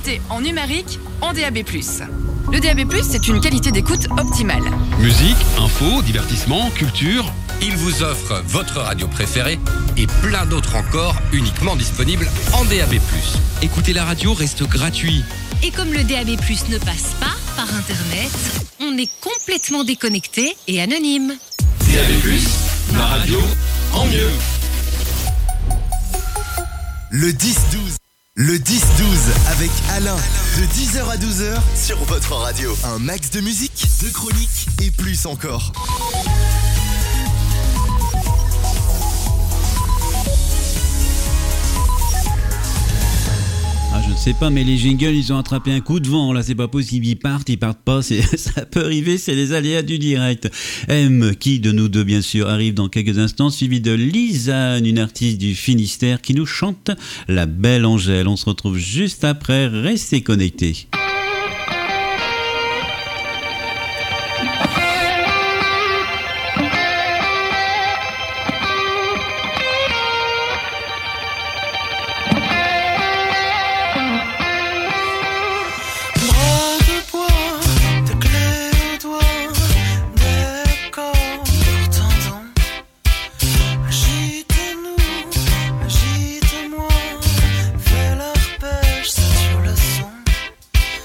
qualité en numérique en DAB+. Le DAB+, c'est une qualité d'écoute optimale. Musique, info, divertissement, culture. Il vous offre votre radio préférée et plein d'autres encore uniquement disponibles en DAB+. Écouter la radio reste gratuit. Et comme le DAB+ ne passe pas par Internet, on est complètement déconnecté et anonyme. DAB+, la radio en mieux. Le 10-12. Le 10-12 avec Alain. De 10h à 12h sur votre radio. Un max de musique, de chroniques et plus encore. Ah, je ne sais pas, mais les jingles, ils ont attrapé un coup de vent. Là, c'est pas possible. Ils partent pas. Ça peut arriver, c'est les aléas du direct. M, qui de nous deux, bien sûr, arrive dans quelques instants, suivi de Lisanne, une artiste du Finistère, qui nous chante La Belle Angèle. On se retrouve juste après. Restez connectés. Agite-moi, fais leur pêche, c'est sur le son.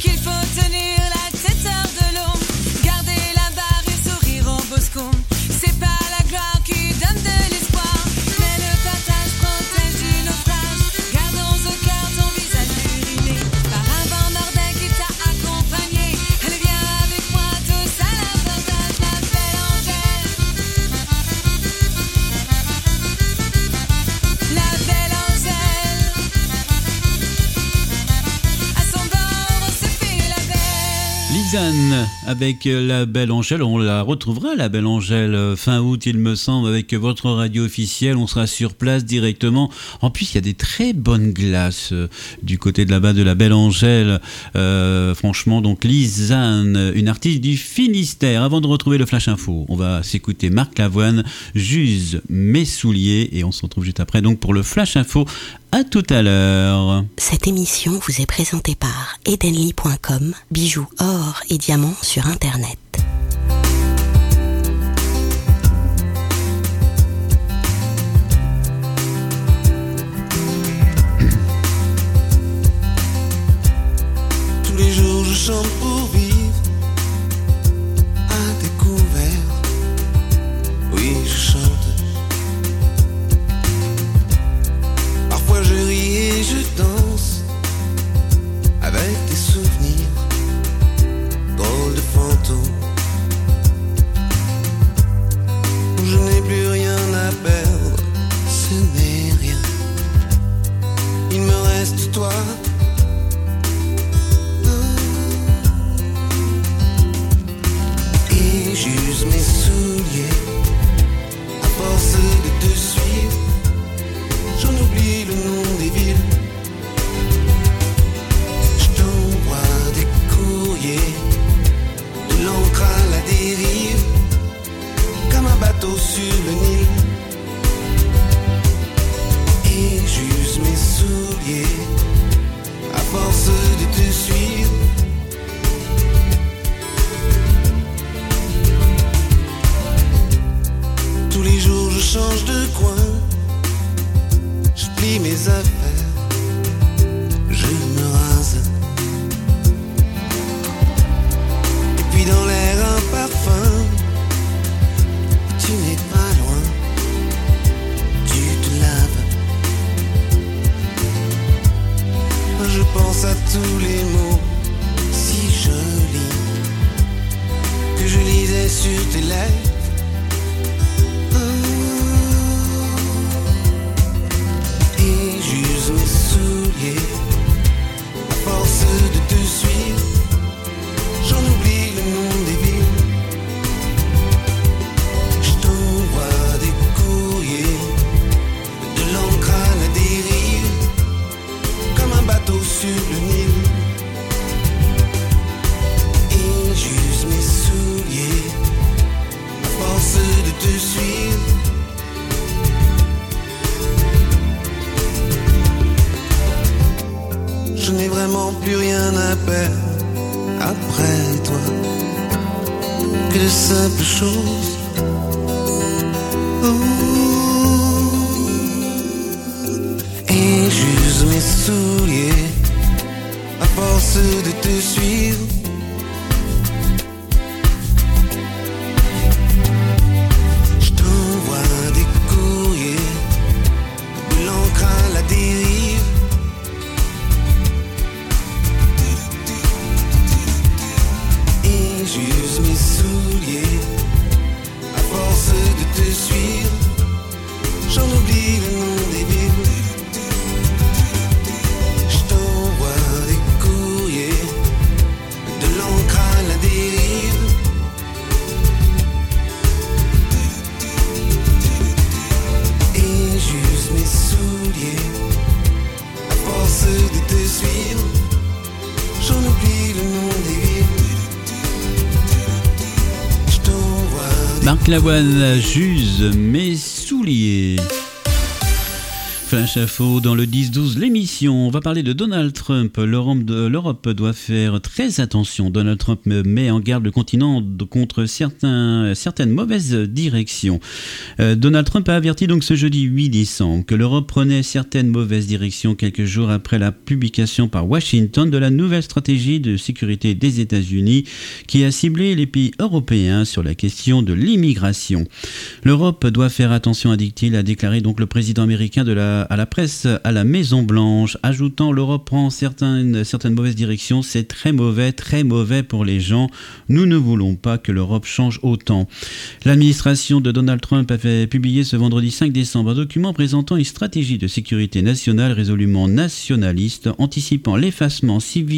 qu'il faut tenir la tête hors de l'eau, garder la barre et sourire au bosco. C'est pas la gloire qui donne de l'espoir, mais le partage protège du naufrage. Gardons au cœur ton visage uriné par un vent nordais qui t'a accompagné. Allez viens avec moi tous à l'abordage, la belle Angèle. La belle Angèle, à son bord on se fait la belle. Lisanne avec la belle Angèle, on la retrouvera la belle Angèle fin août il me semble avec votre radio officielle, on sera sur place directement. En plus il y a des très bonnes glaces du côté de là-bas de la belle Angèle, franchement. Donc Lisanne, une artiste du Finistère. Avant de retrouver le Flash Info, on va s'écouter Marc Lavoine, J'use mes souliers, et on se retrouve juste après donc pour le Flash Info. À tout à l'heure. Cette émission vous est présentée par Edenly.com, bijoux or et diamants sur Internet. Tous les jours je chante pour vivre à découvert. Oui, je chante. Parfois je ris et je danse avec des souvenirs, drôles de fantômes. Je n'ai plus rien à perdre, ce n'est rien. Il me reste toi. Et j'use mes souliers à force de te suivre. J'en oublie le nom des villes. Je t'envoie des courriers, de l'encre à la dérive, comme un bateau sur le Nil. Et j'use mes souliers à force de te suivre. Tous les jours je change de coin, je plie mes affaires, je me rase. Et puis dans l'air un parfum, tu n'es pas loin, tu te laves. Je pense à tous les mots si jolis que je lisais sur tes lèvres. Et j'use mes souliers à force de te suivre. J'en oublie le nom des villes. Je t'envoie des courriers, de l'encre à la dérive, comme un bateau sur le Nil. Et j'use mes souliers à force de te suivre. Je n'ai vraiment plus rien à perdre après toi, que de simples choses. Et j'use mes souliers à force de te suivre. Je t'envoie des courriers, de l'encre à la dérive. Et j'use mes souliers à force de te suivre. J'en oublie le nom des villes. Je t'envoie des courriers, de l'encre à la dérive. Et j'use mes souliers à force de te suivre. J'en oublie le nom des villes. Je t'envoie des Marc Lavoine, j'use mes souliers. Flash Info dans le 10-12, l'émission. On va parler de Donald Trump. L'Europe doit faire très attention. Donald Trump met en garde le continent contre certaines mauvaises directions. Donald Trump a averti donc ce jeudi 8 décembre que l'Europe prenait certaines mauvaises directions quelques jours après la publication par Washington de la nouvelle stratégie de sécurité des États-Unis qui a ciblé les pays européens sur la question de l'immigration. L'Europe doit faire attention, a déclaré donc le président américain à la presse à la Maison-Blanche, ajoutant l'Europe prend certaines mauvaises directions, c'est très mauvais pour les gens. Nous ne voulons pas que l'Europe change autant. L'administration de Donald Trump avait publié ce vendredi 5 décembre un document présentant une stratégie de sécurité nationale résolument nationaliste, anticipant l'effacement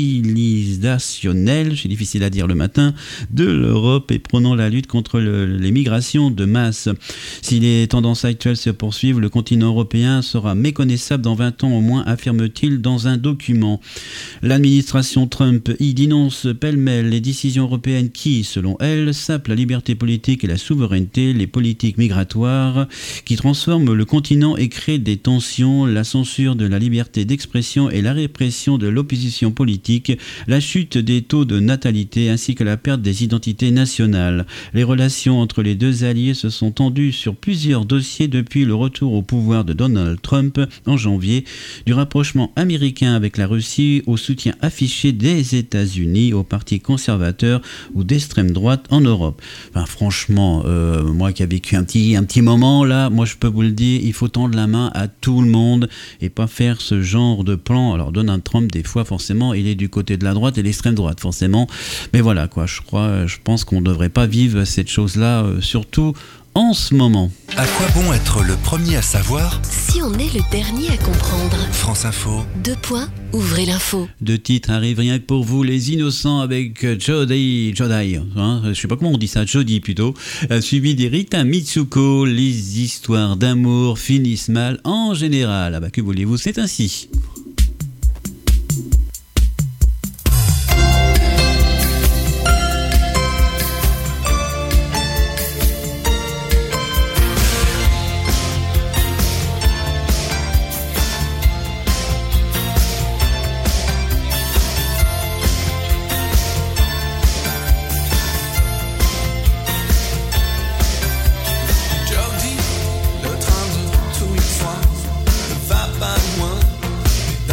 civilisationnel, c'est difficile à dire le matin, de l'Europe et prônant la lutte contre les migrations de masse. Si les tendances actuelles se poursuivent, le continent européen sera méconnaissable dans 20 ans au moins, affirme-t-il dans un document. L'administration Trump y dénonce pêle-mêle les décisions européennes qui, selon elle, sapent la liberté politique et la souveraineté, les politiques migratoires qui transforment le continent et créent des tensions, la censure de la liberté d'expression et la répression de l'opposition politique, la chute des taux de natalité ainsi que la perte des identités nationales. Les relations entre les deux alliés se sont tendues sur plusieurs dossiers depuis le retour au pouvoir de Donald Trump en janvier, du rapprochement américain avec la Russie au soutien affiché des États-Unis au parti conservateur ou d'extrême droite en Europe. Enfin, franchement, moi qui ai vécu un petit moment là, moi je peux vous le dire, il faut tendre la main à tout le monde et pas faire ce genre de plan. Alors Donald Trump, des fois forcément, il est du côté de la droite et l'extrême droite forcément, mais voilà quoi, je pense qu'on ne devrait pas vivre cette chose-là, surtout en ce moment. À quoi bon être le premier à savoir Si on est le dernier à comprendre. France Info. 2 points, ouvrez l'info. 2 titres arrivent rien que pour vous, Les Innocents avec Jodie, hein, je sais pas comment on dit ça, Jodie plutôt, suivi des Rita Mitsuko, les histoires d'amour finissent mal en général. Ah bah que voulez-vous, c'est ainsi. Jodie, le train de tous les soirs ne va pas loin.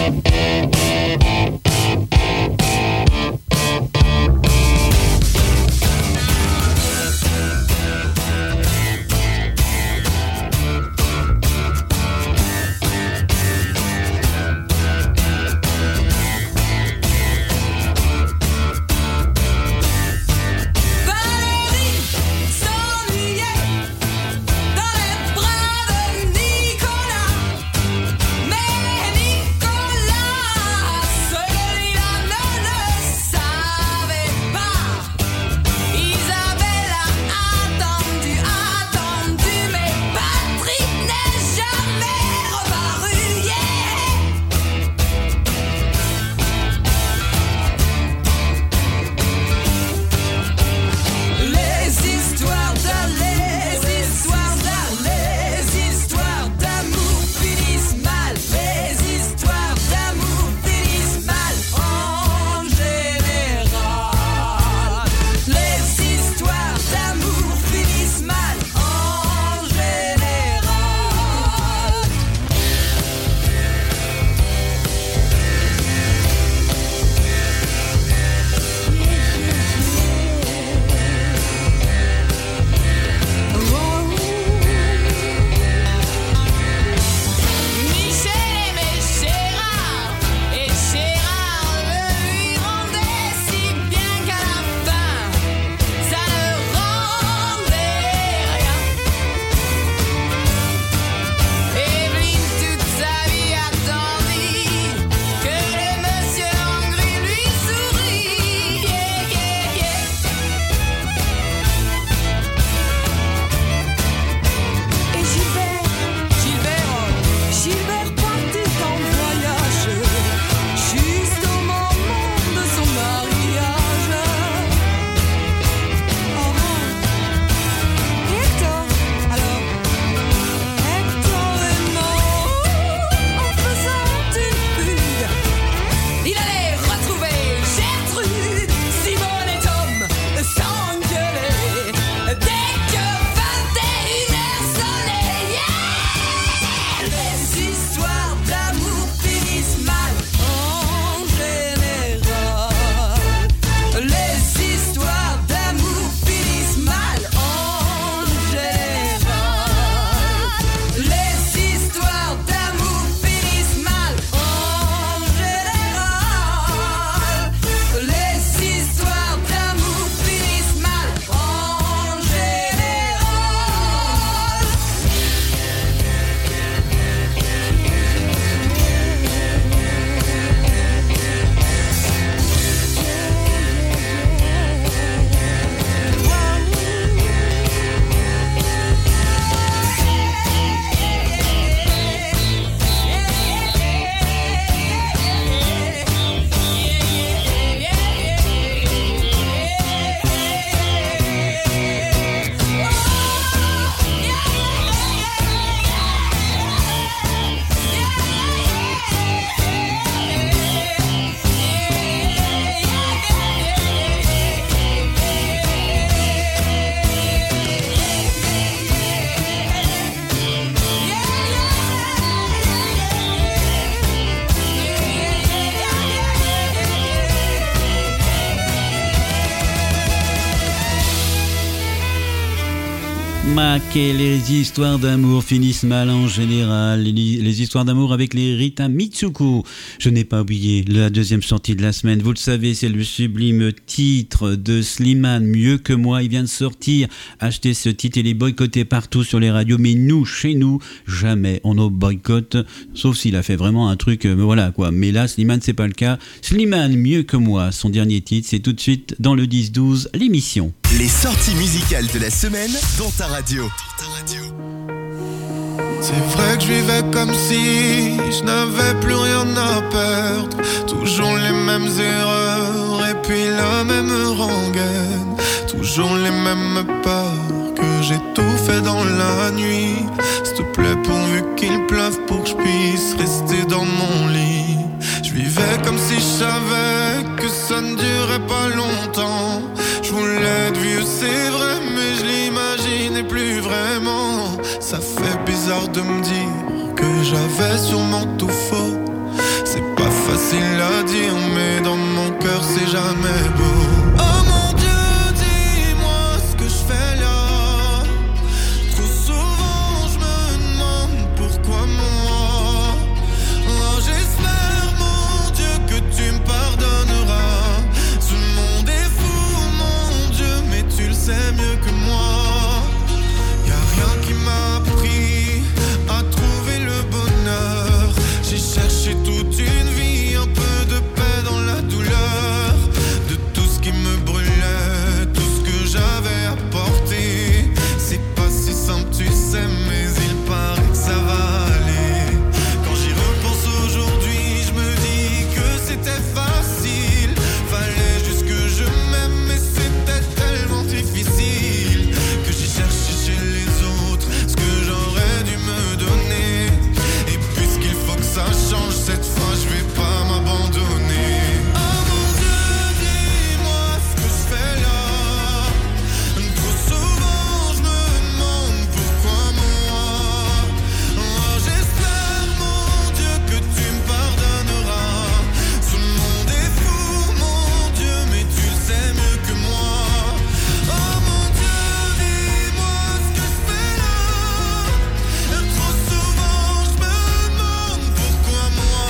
Mac et les histoires d'amour finissent mal en général. Les histoires d'amour avec les Rita Mitsuko. Je n'ai pas oublié la deuxième sortie de la semaine. Vous le savez, c'est le sublime titre de Slimane, Mieux que moi. Il vient de sortir. Achetez ce titre, il est boycotté partout sur les radios. Mais nous, chez nous, jamais on ne boycotte. Sauf s'il a fait vraiment un truc, voilà quoi. Mais là, Slimane, c'est pas le cas. Slimane, Mieux que moi. Son dernier titre, c'est tout de suite dans le 10-12, l'émission. Les sorties musicales de la semaine dans ta radio. C'est vrai que je vivais comme si je n'avais plus rien à perdre. Toujours les mêmes erreurs et puis la même rengaine. Toujours les mêmes peurs que j'ai tout fait dans la nuit. S'il te plaît, pourvu qu'il pleuve pour que je puisse rester dans mon lit. Je vivais comme si je savais que ça ne durait pas longtemps. Je voulais être vieux, c'est vrai, mais je l'imaginais plus vraiment. Ça fait bizarre de me dire que j'avais sûrement tout faux. C'est pas facile à dire, mais dans mon cœur c'est jamais beau. Oh mon Dieu, dis-moi ce que je fais là. Trop souvent je me demande pourquoi moi. Oh, j'espère mon Dieu que tu me pardonneras. Ce monde est fou mon Dieu, mais tu le sais mieux que moi. Y'a rien qui m'a appris à trouver le bonheur. J'ai cherché toute une vie, un peu de paix dans la douleur. De tout ce qui me brûlait, tout ce que j'avais apporté. C'est pas si simple tu sais, mais il paraît que ça va aller. Quand j'y repense aujourd'hui, je me dis que c'était facile. Fallait juste que je m'aime, mais c'était tellement difficile. Que j'ai cherché chez les autres ce que j'aurais dû me donner. Et puisqu'il faut que ça change, cette fois je vais pas m'abandonner. Oh mon Dieu, dis-moi ce que je fais là. Trop souvent je me demande pourquoi moi. Oh, j'espère mon Dieu que tu me pardonneras. Ce monde est fou mon Dieu, mais tu le sais mieux que moi. Oh mon Dieu, dis-moi ce que je fais là. Trop souvent je me demande pourquoi moi.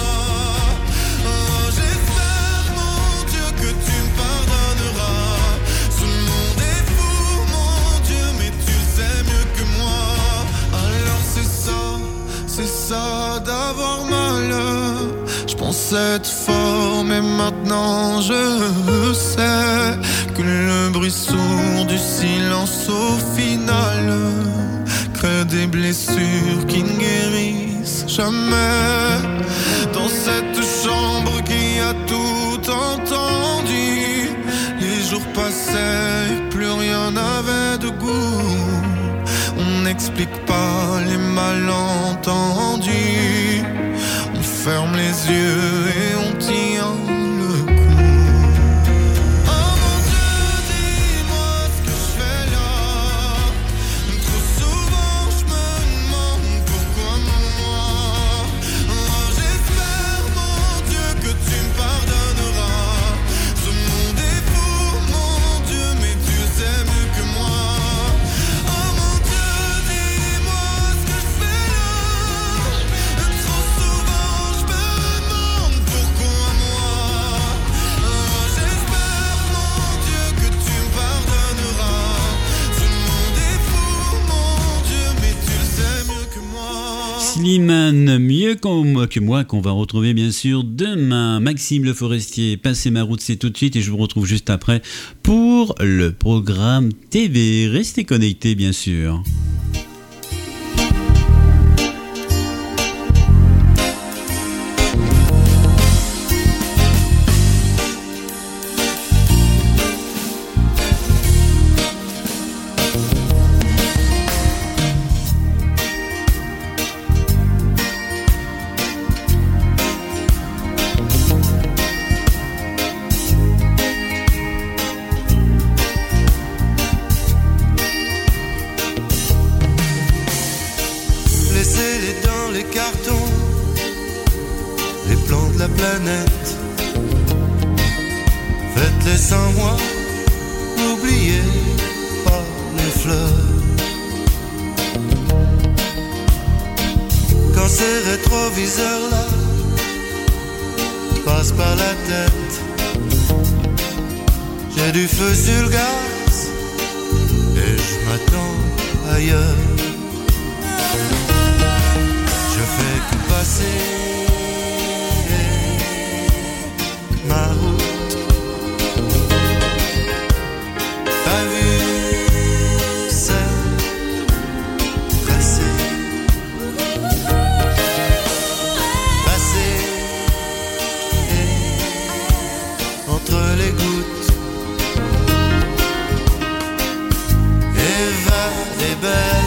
Oh, j'espère mon Dieu que tu me pardonneras. Ce monde est fou mon Dieu, mais tu le sais mieux que moi. Alors c'est ça d'avoir mal. Je pensais être fort, mais maintenant je sais que le bruit sourd du silence au final crée des blessures qui ne guérissent jamais. Dans cette chambre qui a tout entendu, les jours passaient et plus rien n'avait de goût. On n'explique pas les malentendus. On ferme les yeux et on tient le coup. Oh mon Dieu, dis-moi ce que je fais là. Trop souvent je me demande pourquoi moi. Oh, j'espère mon Dieu que tu me pardonneras. Ce monde est fou mon Dieu, mais tu sais mieux que moi. Oh mon Dieu, dis-moi ce que je fais là. Trop souvent je me demande pourquoi moi. Oh, j'espère mon Dieu que tu me pardonneras. Ce monde est fou mon Dieu, mais tu le sais mieux que moi. Slimane, mieux que moi, qu'on va retrouver bien sûr demain. Maxime Le Forestier, passez ma route, c'est tout de suite et je vous retrouve juste après pour le programme TV. Restez connectés bien sûr. Laissez-les dans les cartons, les plans de la planète. Faites-les sans moi, n'oubliez pas les fleurs. Quand ces rétroviseurs-là passent par la tête, j'ai du feu sur le gaz et je m'attends ailleurs. Je fais que passer ma route. T'as vu, c'est tracé. Passer entre les gouttes. Eva est belle.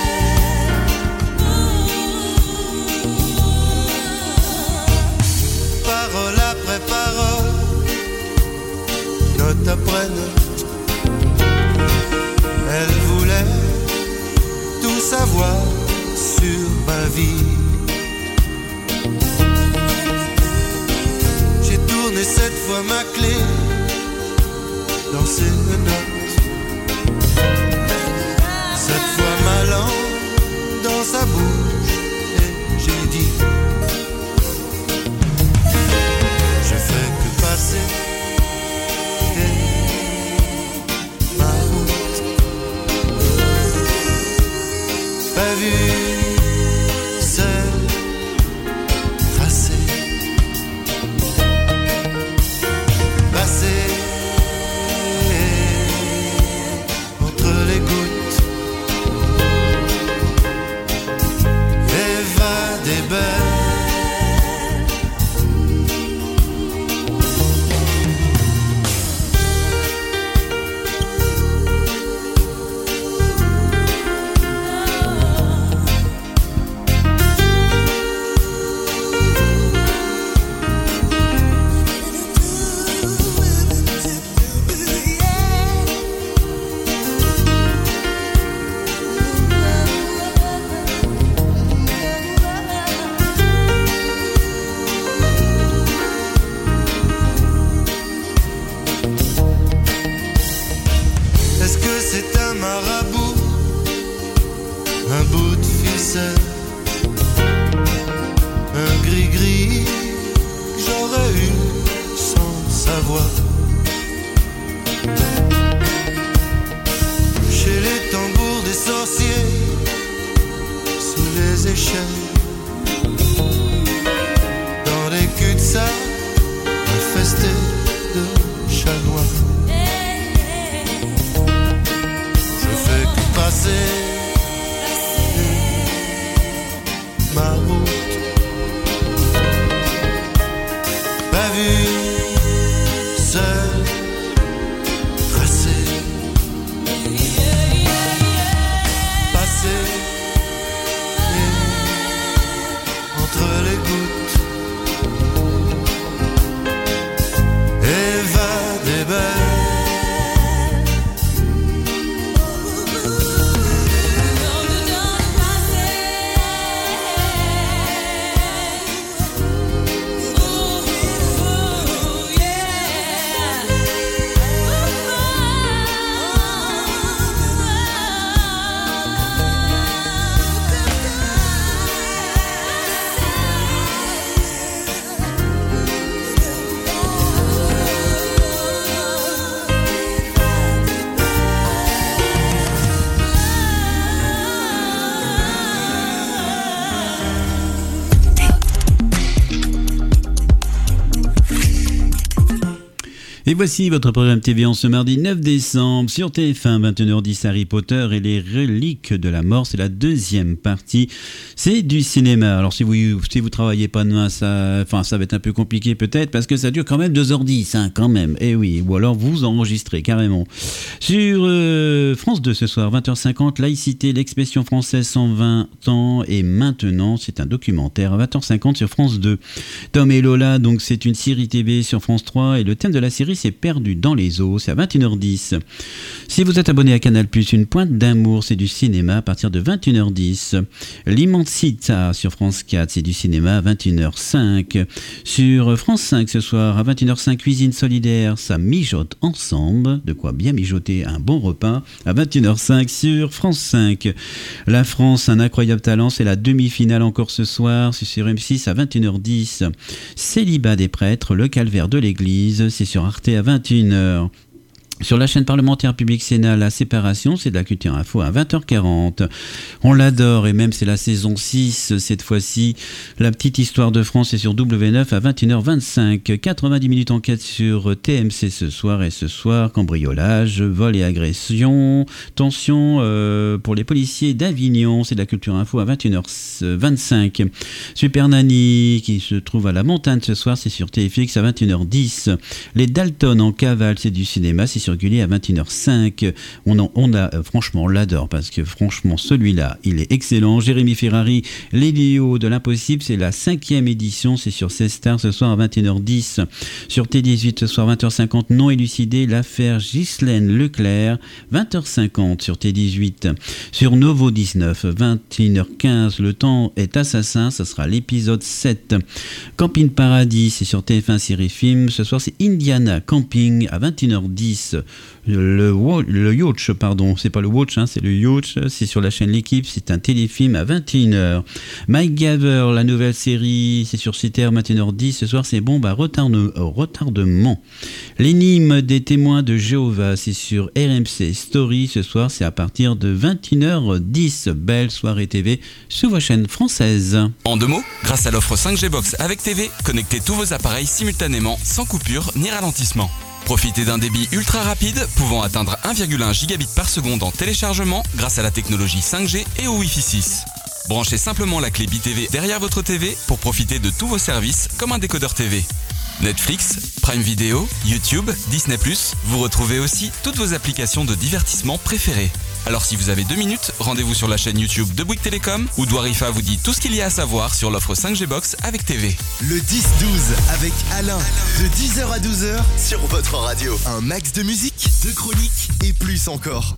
Parole après parole, note après note, elle voulait tout savoir sur ma vie. fois ma clé dans ses notes, cette fois ma langue dans sa bouche, et j'ai dit je fais que passer ma route, pas vu seul tracé, passer entre les gouttes, évader belle. Est-ce que c'est un marabout, un bout de ficelle, un gris-gris que j'aurais eu sans savoir? Chez les tambours des sorciers, sous les échelles, dans les cul-de-sac, infestés de chats noirs. Passer ma route, pas vu seul tracé, passer entre les gouttes, évader belle. Et voici votre programme TV en ce mardi 9 décembre sur TF1, 21h10, Harry Potter et les reliques de la mort. C'est la deuxième partie. C'est du cinéma. Alors si vous travaillez pas demain, ça va être un peu compliqué peut-être parce que ça dure quand même 2h10, hein, quand même. Et oui, ou alors vous enregistrez carrément. Sur France 2 ce soir, 20h50, laïcité, l'expression française 120 ans et maintenant, c'est un documentaire à 20h50 sur France 2. Tom et Lola, donc c'est une série TV sur France 3 et le thème de la série c'est Perdu dans les eaux, c'est à 21h10. Si vous êtes abonné à Canal+, une pointe d'amour, c'est du cinéma à partir de 21h10. L'Immensita sur France 4, c'est du cinéma à 21h05. Sur France 5 ce soir, à 21h05, Cuisine solidaire, ça mijote ensemble, de quoi bien mijoter un bon repas, à 21h05 sur France 5. La France, un incroyable talent, c'est la demi-finale encore ce soir, c'est sur M6 à 21h10. Célibat des prêtres, le calvaire de l'église, c'est sur Arte à 21h. Sur la chaîne parlementaire publique Sénat, la séparation, c'est de la culture info à 20h40. On l'adore et même c'est la saison 6 cette fois-ci. La petite histoire de France est sur W9 à 21h25. 90 minutes enquête sur TMC ce soir et ce soir, cambriolage, vol et agression, tension pour les policiers d'Avignon, c'est de la culture info à 21h25. Super Nanny qui se trouve à la montagne ce soir, c'est sur TFX à 21h10. Les Dalton en cavale, c'est du cinéma, c'est sur régulier à 21h05. Franchement, on l'adore parce que franchement, celui-là, il est excellent. Jérémy Ferrari, les duos de l'impossible, c'est la 5e édition. C'est sur C-Star ce soir à 21h10. Sur T18 ce soir 20h50, non élucidé, l'affaire Ghislaine Leclerc. 20h50 sur T18. Sur Novo 19, 21h15, le temps est assassin. Ça sera l'épisode 7. Camping Paradis, c'est sur TF1 série film. Ce soir, c'est Indiana Camping à 21h10. Le Yacht, pardon, c'est pas le Watch, c'est le Yacht, c'est sur la chaîne L'équipe, c'est un téléfilm à 21h. Mike Gaver, la nouvelle série, c'est sur CTR 21h10. Ce soir, c'est Bombe à retardement. L'énigme des témoins de Jéhovah, c'est sur RMC Story. Ce soir, c'est à partir de 21h10. Belle soirée TV sur vos chaînes françaises. En 2 mots, grâce à l'offre 5G Box avec TV, connectez tous vos appareils simultanément, sans coupure ni ralentissement. Profitez d'un débit ultra rapide, pouvant atteindre 1,1 gigabit par seconde en téléchargement grâce à la technologie 5G et au Wi-Fi 6. Branchez simplement la clé BTV derrière votre TV pour profiter de tous vos services comme un décodeur TV. Netflix, Prime Video, YouTube, Disney+, vous retrouvez aussi toutes vos applications de divertissement préférées. Alors si vous avez 2 minutes, rendez-vous sur la chaîne YouTube de Bouygues Télécom où Douarifa vous dit tout ce qu'il y a à savoir sur l'offre 5G Box avec TV. Le 10-12 avec Alain, de 10h à 12h sur votre radio. Un max de musique, de chroniques et plus encore.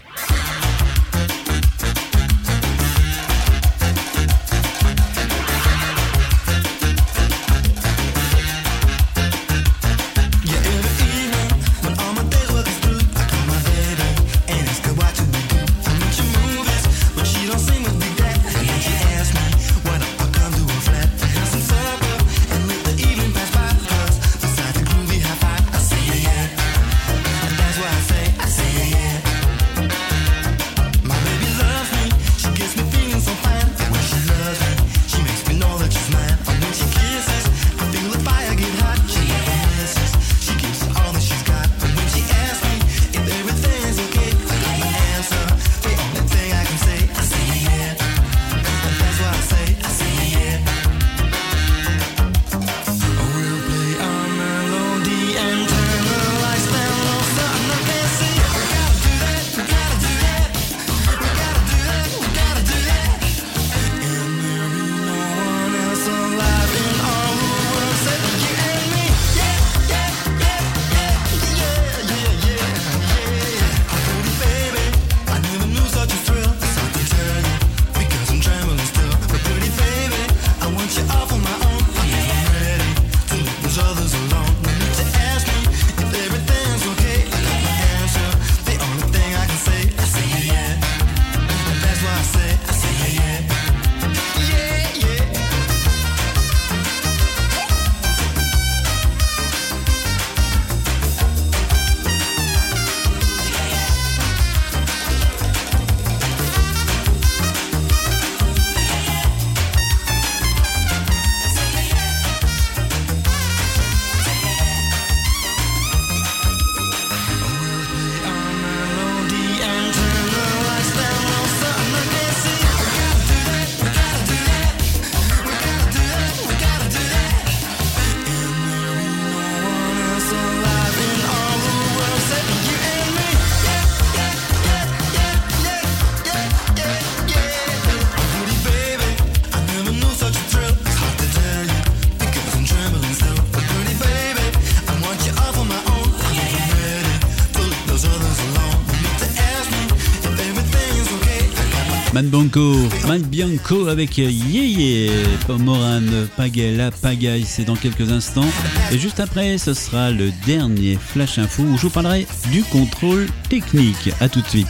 Man Bianco avec Yeye, Moran, Pagaille, la Pagaille, c'est dans quelques instants. Et juste après, ce sera le dernier Flash Info où je vous parlerai du contrôle technique. A tout de suite.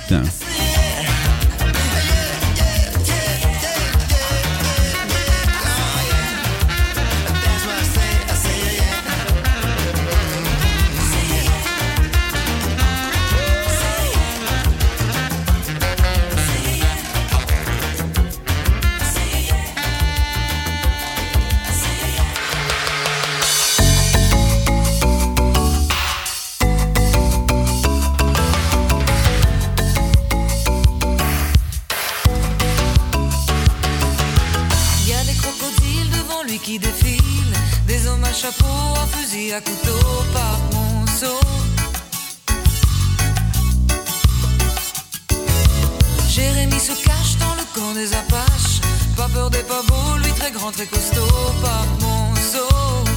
Chapeau, un fusil à couteau par monceau. Jérémy se cache dans le camp des Apaches. Pas peur des pas beaux, lui très grand, très costaud, par Monceau.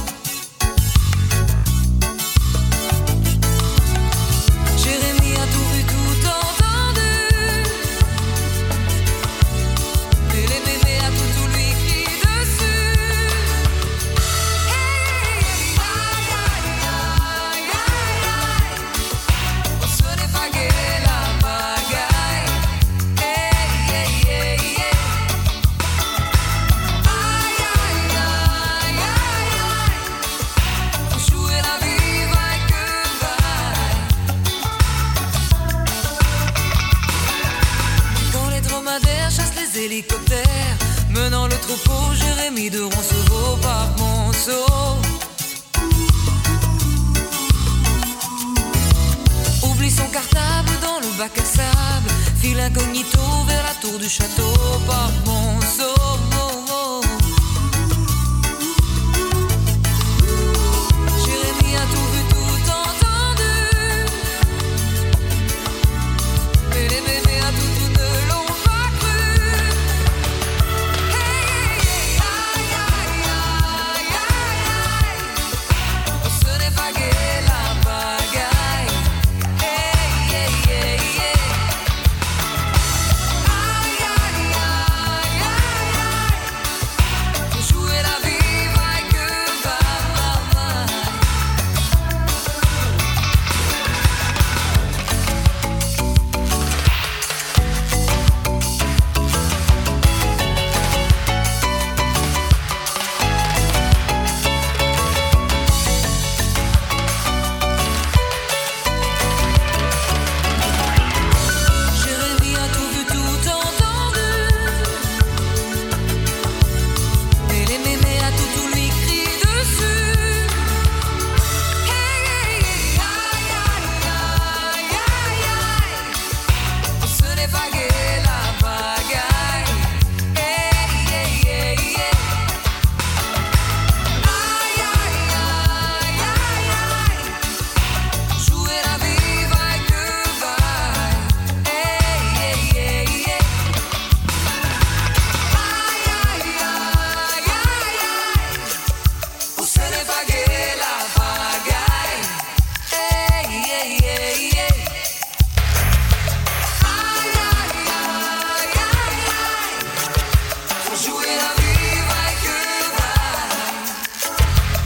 Jérémy a tout vu, tout entendu. Et les mémés à tout lui crie dessus. Hey, aïe, aïe, aïe, aïe, aïe. Ce n'est pas gai la pagaille. Hey, hey, hey, hey. Aïe, aïe, aïe, aïe, aïe. Pour jouer la vie, vaille que vaille. Quand les dromadaires chassent les hélicoptères, menant le troupeau, Jérémy de Roncevaux par Monceau. Oublie son cartable dans le bac à sable, file incognito vers la tour du château par Monceau. Jérémy a tout vu, tout entendu. Et les bébés à tout ne l'ont pas cru. Hey, hey, aïe, aïe, aïe, aïe, aïe. Ce n'est pas gai la pagaille. Hey, hey, hey, hey. Aïe, aïe, aïe, aïe, aïe. Pour jouer la vie, vaille que vaille. Jérémy a tout vu, tout entendu. Et les mémés à tout lui crient dessus. Hey, hey, hey, aïe, aïe, aïe, aïe, aïe. Ce n'est pas gai la pagaille. Hey, hey, hey, hey. Aïe, aïe, aïe, aïe, aïe. Jouer la vie, vaille que vaille. Hey, hey, hey, hey. Aïe, aïe, aïe, aïe, aïe. Ce n'est pas gai la pagaille. Hey, hey, hey, hey. Aïe, aïe, aïe, aïe, aïe. Pour jouer la vie, vaille que vaille.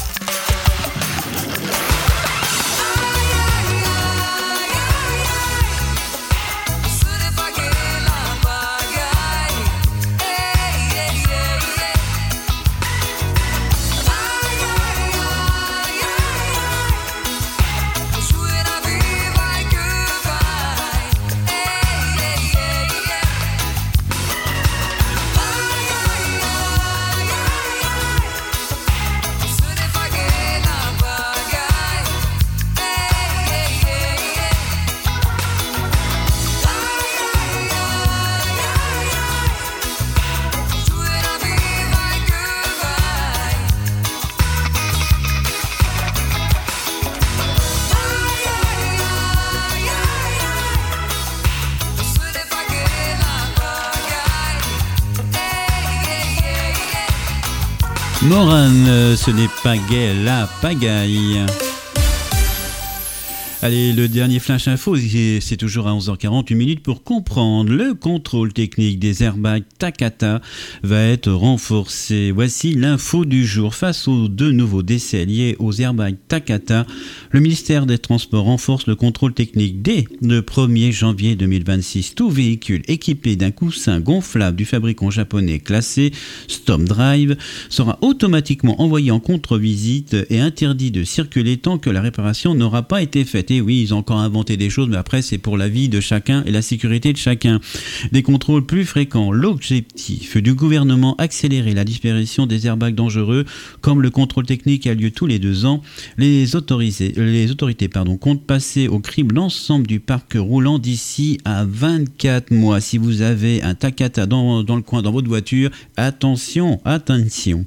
Ce n'est pas gai la pagaille. Hey, hey, hey, hey. Aïe, aïe, aïe, aïe, aïe. Jouer la vie, vaille que vaille. Hey, hey, hey, hey. Aïe, aïe, aïe, aïe, aïe. Ce n'est pas gai la pagaille. Hey, hey, hey, hey. Jouer la vie, vaille que vaille. Ce n'est pas gai la pagaille. Hey, hey, hey, hey. Morane, ce n'est pas gai la pagaille. Allez, le dernier flash info, c'est toujours à 11h40, une minute pour comprendre. Le contrôle technique des airbags Takata va être renforcé. Voici l'info du jour. Face aux deux nouveaux décès liés aux airbags Takata, le ministère des Transports renforce le contrôle technique dès le 1er janvier 2026. Tout véhicule équipé d'un coussin gonflable du fabricant japonais classé Storm Drive sera automatiquement envoyé en contre-visite et interdit de circuler tant que la réparation n'aura pas été faite. Et oui, ils ont encore inventé des choses, mais après c'est pour la vie de chacun et la sécurité de chacun. Des contrôles plus fréquents. L'objectif du gouvernement, accélérer la disparition des airbags dangereux, comme le contrôle technique a lieu tous les 2 ans. Les autorités comptent passer au crible l'ensemble du parc roulant d'ici à 24 mois. Si vous avez un Takata dans le coin, dans votre voiture, attention.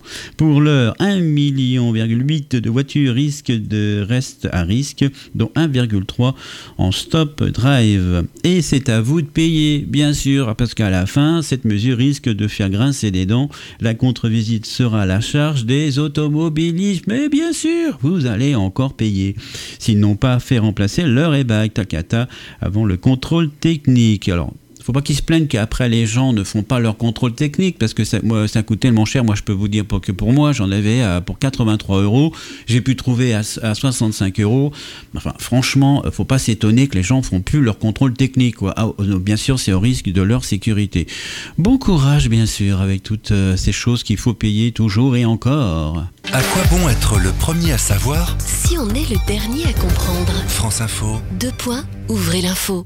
Pour l'heure, 1,8 million de voitures restent à risque, dont 1,4 1,3 en stop drive. Et c'est à vous de payer, bien sûr, parce qu'à la fin, cette mesure risque de faire grincer des dents. La contre-visite sera à la charge des automobilistes, mais bien sûr, vous allez encore payer s'ils n'ont pas fait remplacer leur airbag Takata avant le contrôle technique. Alors, faut pas qu'ils se plaignent qu'après les gens ne font pas leur contrôle technique parce que ça coûte tellement cher. Moi, je peux vous dire que pour moi, j'en avais pour 83 €. J'ai pu trouver à 65 €. Enfin, franchement, faut pas s'étonner que les gens font plus leur contrôle technique, quoi. Ah, bien sûr, c'est au risque de leur sécurité. Bon courage, bien sûr, avec toutes ces choses qu'il faut payer toujours et encore. À quoi bon être le premier à savoir si on est le dernier à comprendre? France Info. 2 points, ouvrez l'info.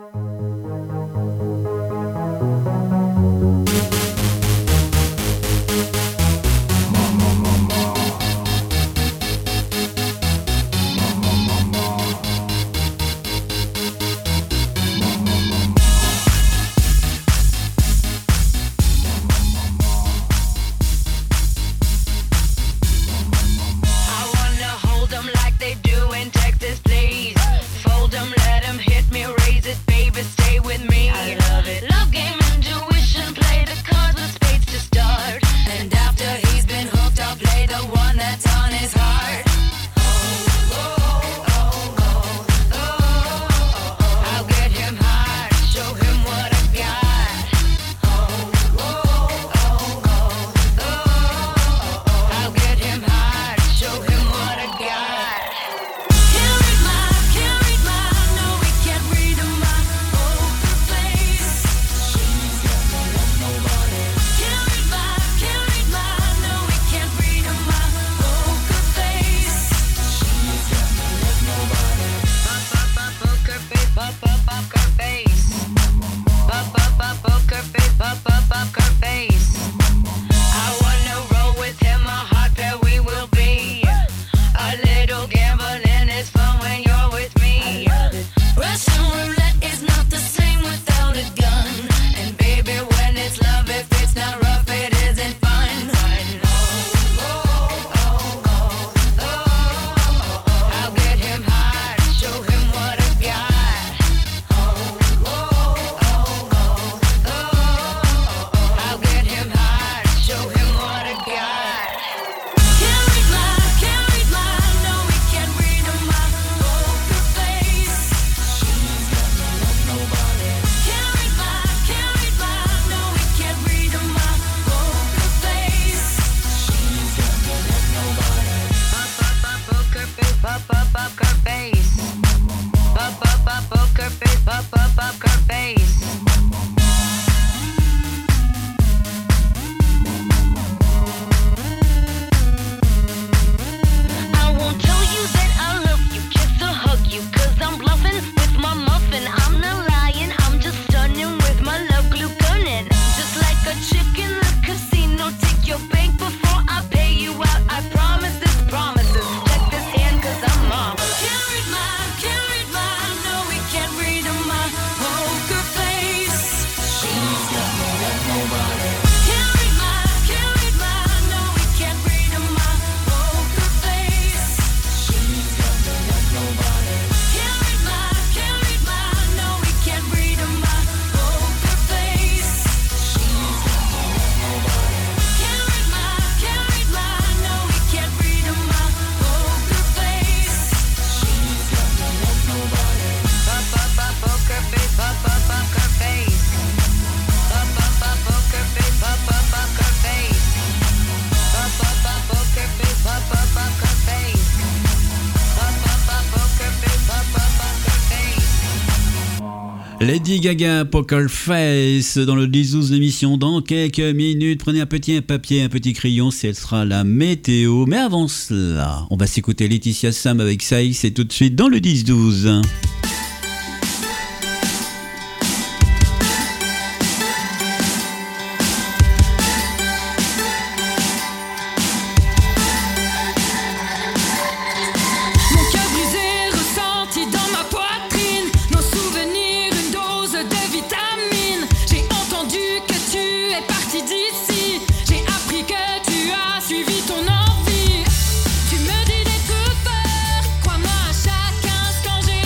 Lady Gaga, Poker Face, dans le 10-12 d'émission dans quelques minutes. Prenez un petit papier, un petit crayon, ce sera la météo. Mais avant cela, on va s'écouter Laetitia Sam avec Saïs, c'est tout de suite dans le 10-12. Crois-moi, à chaque instant j'ai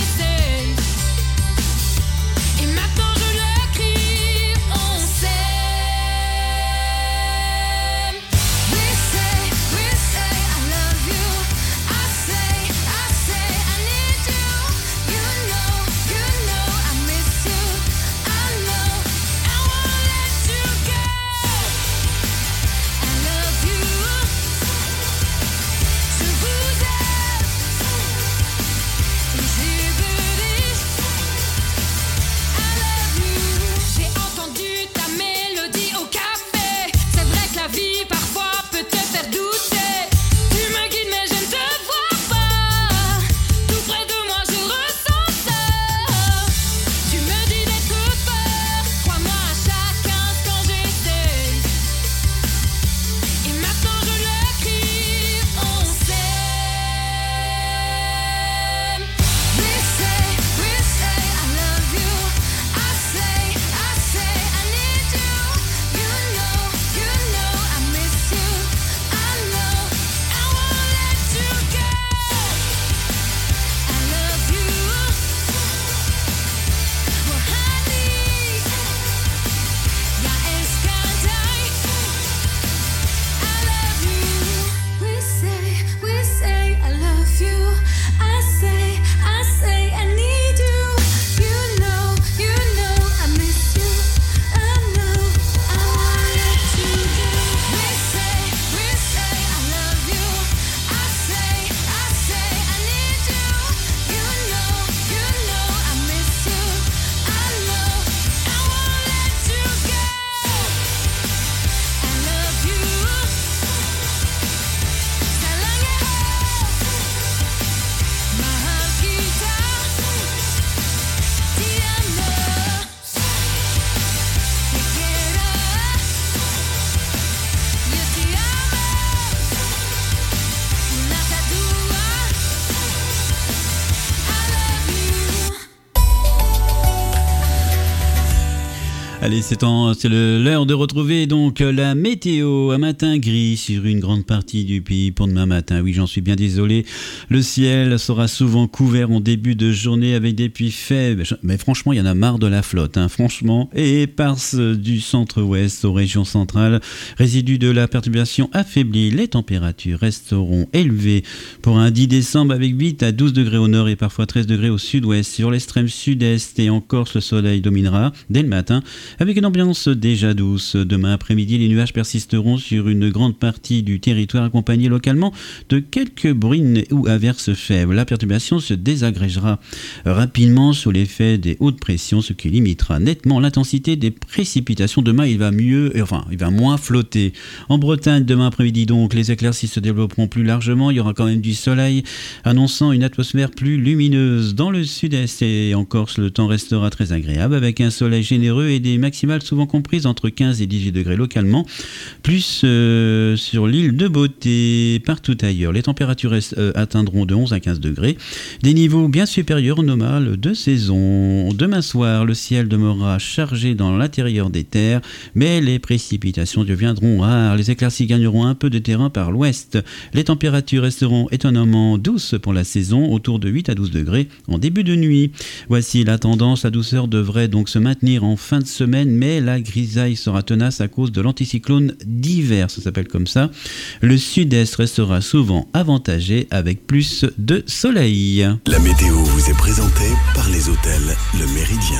Allez, c'est l'heure de retrouver donc la météo. Un matin gris sur une grande partie du pays pour demain matin. Oui, j'en suis bien désolé. Le ciel sera souvent couvert en début de journée avec des pluies faibles. Mais franchement, il y en a marre de la flotte, hein, franchement. Et éparse du centre-ouest aux régions centrales. Résidu de la perturbation affaibli. Les températures resteront élevées pour un 10 décembre avec 8 à 12 degrés au nord et parfois 13 degrés au sud-ouest. Sur l'extrême sud-est et en Corse, le soleil dominera dès le matin, avec une ambiance déjà douce. Demain après-midi, les nuages persisteront sur une grande partie du territoire, accompagnés localement de quelques bruines ou averses faibles. La perturbation se désagrégera rapidement sous l'effet des hautes pressions, ce qui limitera nettement l'intensité des précipitations. Demain, il va moins flotter. En Bretagne, demain après-midi, donc, les éclaircies se développeront plus largement. Il y aura quand même du soleil, annonçant une atmosphère plus lumineuse. Dans le sud-est et en Corse, le temps restera très agréable, avec un soleil généreux et des maximales souvent comprises entre 15 et 18 degrés localement, plus sur l'île de Beauté. Partout ailleurs, les températures atteindront de 11 à 15 degrés, des niveaux bien supérieurs au normal de saison. Demain soir, le ciel demeurera chargé dans l'intérieur des terres, mais les précipitations deviendront rares. Les éclaircies gagneront un peu de terrain par l'ouest. Les températures resteront étonnamment douces pour la saison, autour de 8 à 12 degrés en début de nuit. Voici la tendance. La douceur devrait donc se maintenir en fin de semaine, mais la grisaille sera tenace à cause de l'anticyclone d'hiver, ça s'appelle comme ça. Le sud-est restera souvent avantagé avec plus de soleil. La météo vous est présentée par les hôtels Le Méridien.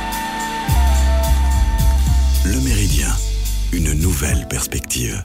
Le Méridien, une nouvelle perspective.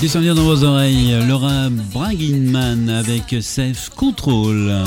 Descendez dans vos oreilles, Laura Branigan avec Self Control.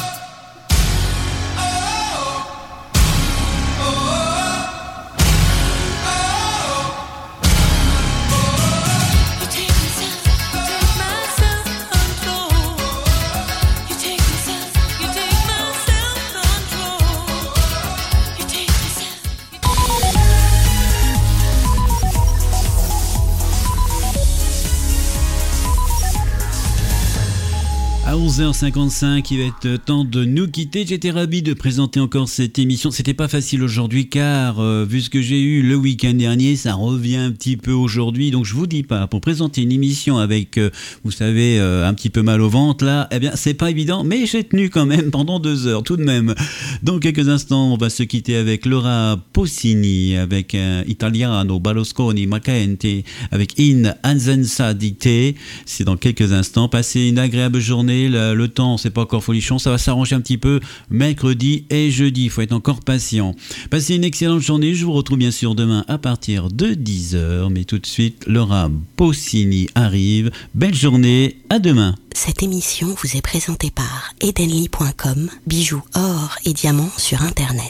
À 11h55, il va être temps de nous quitter. J'étais ravi de présenter encore cette émission. C'était pas facile aujourd'hui car vu ce que j'ai eu le week-end dernier, ça revient un petit peu aujourd'hui. Donc je vous dis pas, pour présenter une émission avec, vous savez, un petit peu mal au ventre là, eh bien c'est pas évident, mais j'ai tenu quand même pendant 2 heures tout de même. Dans quelques instants, on va se quitter avec Laura Pausini, avec Italiano, Berlusconi, Macente, avec In Anzensa Dite. C'est dans quelques instants. Passez une agréable journée. Le temps, c'est pas encore folichon, ça va s'arranger un petit peu mercredi et jeudi, il faut être encore patient. Passez une excellente journée, je vous retrouve bien sûr demain à partir de 10h, mais tout de suite, Laura Pausini arrive. Belle journée, à demain. Cette émission vous est présentée par Edenly.com, bijoux or et diamants sur Internet.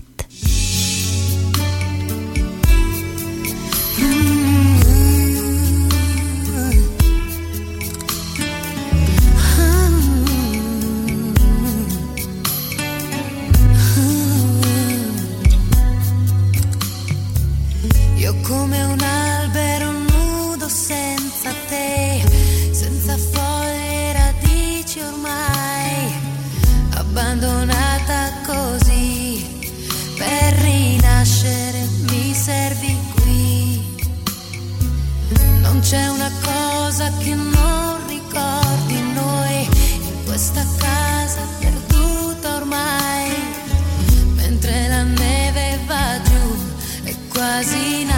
Come un albero nudo senza te, senza foglie e radici ormai, abbandonata così, per rinascere mi servi qui. Non c'è una cosa che non ricordi noi, in questa casa perduta ormai, mentre la neve va giù è quasi